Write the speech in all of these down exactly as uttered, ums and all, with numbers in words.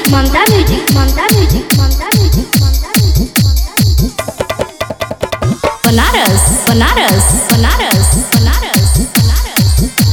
Manta Music, Manta Music, Manta Music, Manta Music, Banaras, Banaras, Banaras, Banaras, Banaras,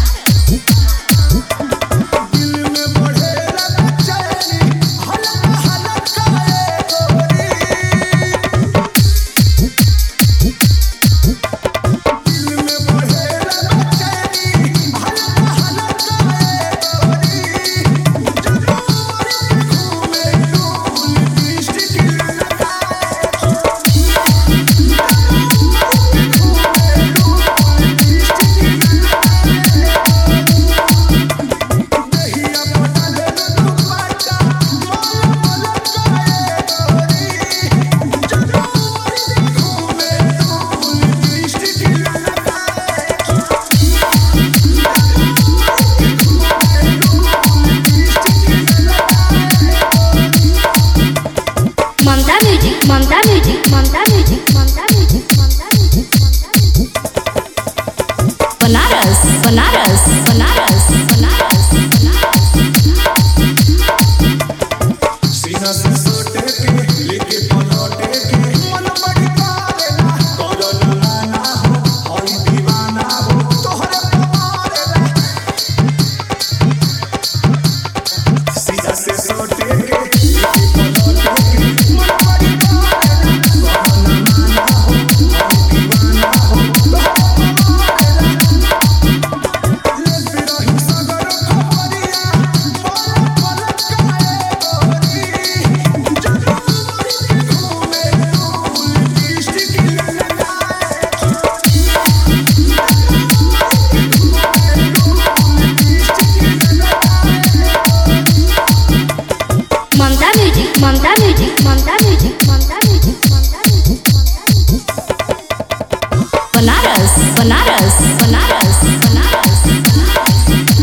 Manta Music, Manta Music, Manta Music, Manta Music, Manta Music, Banaras, Banaras, Banaras, Banaras, Banaras, सीना से सोटे के लेके पलौटे के मन बड़ी पारेला करो ना माना हो होई दीवाना हो तोहरे पारेला सीना से सोटे के लेके पलौटे के मन बड़ी पारेला करो ना माना हो होई दीवाना हो तोहरे पारेला ले बिरही सगर खबरिया बोल बोल काए गोरी Manta Music, Manta Music, Manta Music, Manta Music, Manta Music, Banaras, Banaras, Banaras, Banaras, Banaras,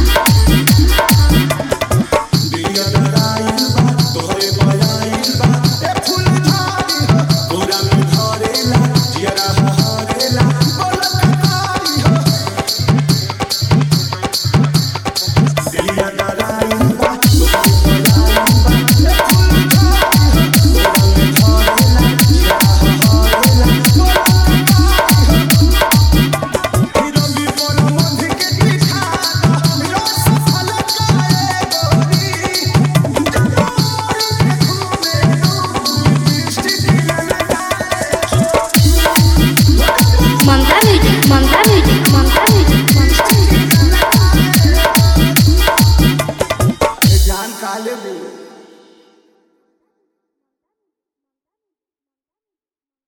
दिया दराइल बा तोहरे बयाइल बा ए फूल झाड़ी हो पूरा में धरेला जियरा हरेला बोलत कारी हो दिया दराइल बा तोहरे बयाइल बा ए फूल झाड़ी हो पूरा में धरेला जियरा हरेला बोलत कारी हो हिरोगी पर मंधी के दिखा रो सफल काए गोरी Manta Music, Manta Music, Manta Music, Manta Music, जान काले